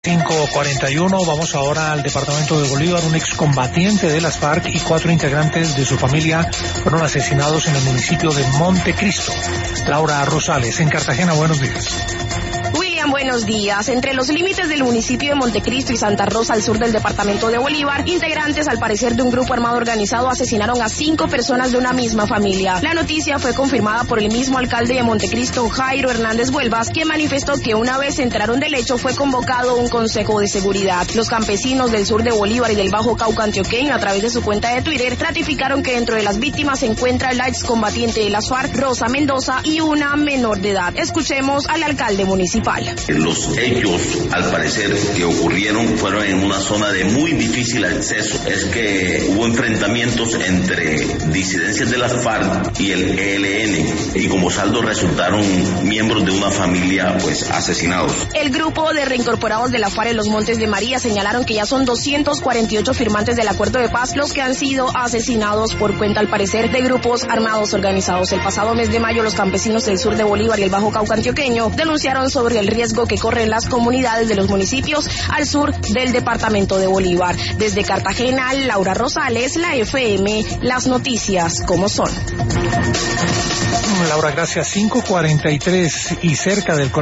5:41, vamos ahora al departamento de Bolívar. Un excombatiente de las FARC y 4 integrantes de su familia fueron asesinados en el municipio de Montecristo. Laura Rosales, en Cartagena, buenos días. Buenos días. Entre los límites del municipio de Montecristo y Santa Rosa, al sur del departamento de Bolívar, integrantes al parecer de un grupo armado organizado asesinaron a 5 personas de una misma familia. La noticia fue confirmada por el mismo alcalde de Montecristo, Jairo Hernández Huelvas, quien manifestó que una vez se enteraron del hecho fue convocado un consejo de seguridad. Los campesinos del sur de Bolívar y del Bajo Cauca antioqueño, a través de su cuenta de Twitter, ratificaron que dentro de las víctimas se encuentra la excombatiente de las FARC, Rosa Mendoza, y una menor de edad. Escuchemos al alcalde municipal. Los hechos, al parecer, que ocurrieron fueron en una zona de muy difícil acceso. Es que hubo enfrentamientos entre disidencias de las FARC y el ELN, y como saldo resultaron miembros de una familia, asesinados. El grupo de reincorporados de la FARC en los Montes de María señalaron que ya son 248 firmantes del acuerdo de paz los que han sido asesinados por cuenta, al parecer, de grupos armados organizados. El pasado mes de mayo, los campesinos del sur de Bolívar y el Bajo Cauca antioqueño denunciaron sobre el riesgo que corren las comunidades de los municipios al sur del departamento de Bolívar. Desde Cartagena, Laura Rosales, la FM, las noticias como son. Laura, gracias. 5:43 y cerca del